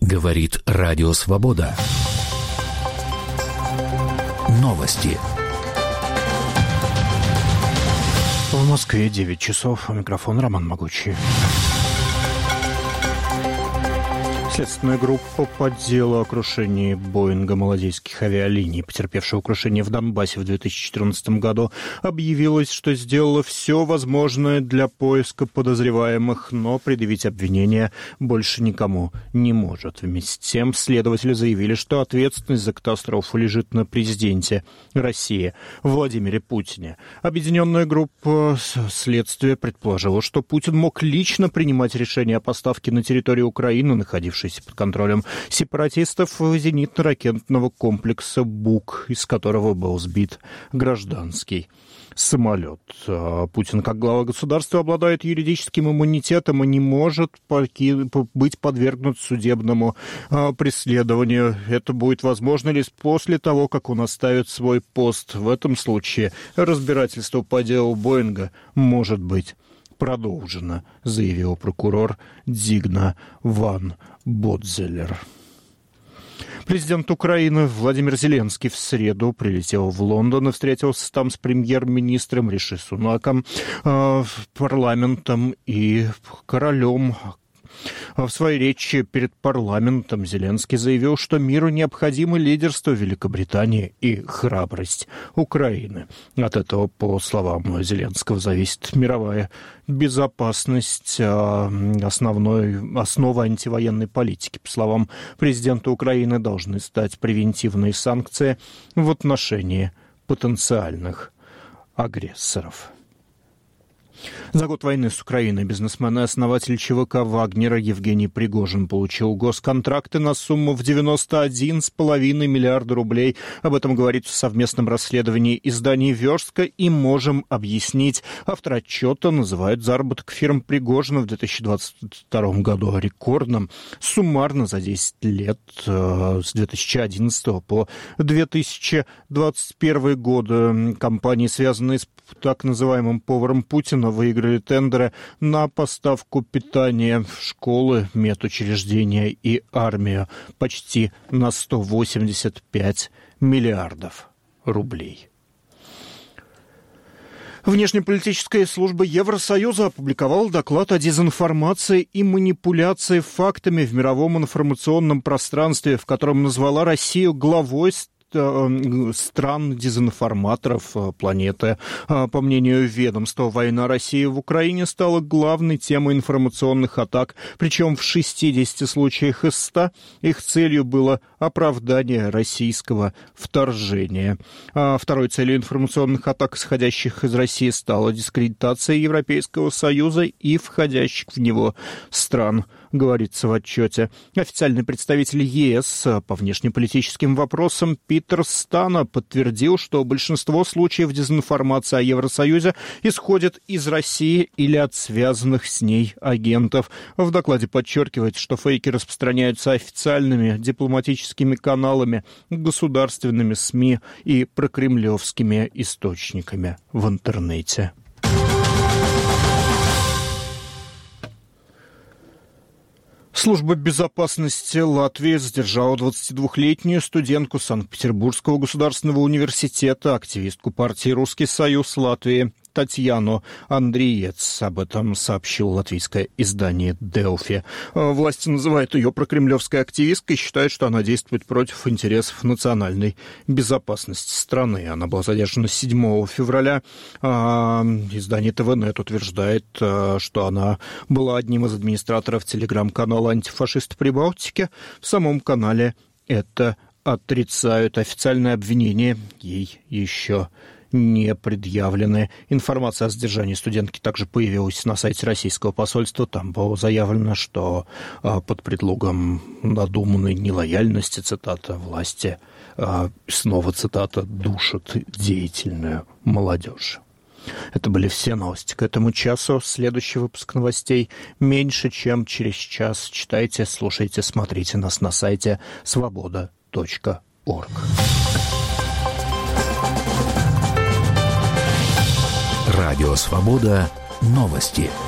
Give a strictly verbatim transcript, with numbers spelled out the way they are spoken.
Говорит Радио Свобода. Новости. В Москве девять часов. Микрофон Роман Могучий. Следственная группа по делу о крушении Боинга малазийских авиалиний, потерпевшего крушение в Донбассе в две тысячи четырнадцатом году, объявилась, что сделала все возможное для поиска подозреваемых, но предъявить обвинения больше никому не может. Вместе с тем следователи заявили, что ответственность за катастрофу лежит на президенте России Владимире Путине. Объединенная группа следствия предположила, что Путин мог лично принимать решения о поставке на территорию Украины, находившейся под контролем сепаратистов, зенитно-ракетного комплекса «Бук», из которого был сбит гражданский самолет. Путин, как глава государства, обладает юридическим иммунитетом и не может поки- быть подвергнут судебному преследованию. Это будет возможно лишь после того, как он оставит свой пост. В этом случае разбирательство по делу Боинга может быть продолжено, заявил прокурор Дигна Ван Бодзелер. Президент Украины Владимир Зеленский в среду прилетел в Лондон и встретился там с премьер-министром Риши Сунаком, э, парламентом и королем. В своей речи перед парламентом Зеленский заявил, что миру необходимо лидерство Великобритании и храбрость Украины. От этого, по словам Зеленского, зависит мировая безопасность, основной, основа антивоенной политики. По словам президента Украины, должны стать превентивные санкции в отношении потенциальных агрессоров. За год войны с Украиной бизнесмен и основатель ЧВК «Вагнера» Евгений Пригожин получил госконтракты на сумму в девяносто один целых пять десятых миллиарда рублей. Об этом говорится в совместном расследовании изданий «Верстка» и «Можем объяснить». Автор отчета называют заработок фирм Пригожина в две тысячи двадцать втором году рекордным. Суммарно за десять лет, с две тысячи одиннадцатого по две тысячи двадцать первый год, компании, связанные с так называемым поваром Путина, выиграли тендеры на поставку питания в школы, медучреждения и армию почти на сто восемьдесят пять миллиардов рублей. Внешнеполитическая служба Евросоюза опубликовала доклад о дезинформации и манипуляции фактами в мировом информационном пространстве, в котором назвала Россию главой стран-дезинформаторов планеты. По мнению ведомства, война России в Украине стала главной темой информационных атак, причем в шестидесяти случаях из ста их целью было оправдание российского вторжения. Второй целью информационных атак, исходящих из России, стала дискредитация Европейского Союза и входящих в него стран, говорится в отчете. Официальный представитель ЕС по внешнеполитическим вопросам Питер Стано подтвердил, что большинство случаев дезинформации о Евросоюзе исходит из России или от связанных с ней агентов. В докладе подчеркивается, что фейки распространяются официальными дипломатическими каналами, государственными СМИ и прокремлевскими источниками в интернете. Служба безопасности Латвии задержала двадцатидвухлетнюю студентку Санкт-Петербургского государственного университета, активистку партии «Русский Союз Латвии» Татьяну Андриец. Об этом сообщило латвийское издание «Делфи». Власти называют ее прокремлевской активисткой и считают, что она действует против интересов национальной безопасности страны. Она была задержана седьмого февраля. Издание ТВНет утверждает, что она была одним из администраторов телеграм-канала «Антифашисты Прибалтики». В самом канале это отрицают. Официальное обвинение ей еще не предъявлены. Информация о задержании студентки также появилась на сайте российского посольства. Там было заявлено, что а, под предлогом надуманной нелояльности, цитата, власти, а, снова цитата, душат деятельную молодежь. Это были все новости к этому часу. Следующий выпуск новостей меньше, чем через час. Читайте, слушайте, смотрите нас на сайте свобода точка орг. Радио «Свобода». Новости.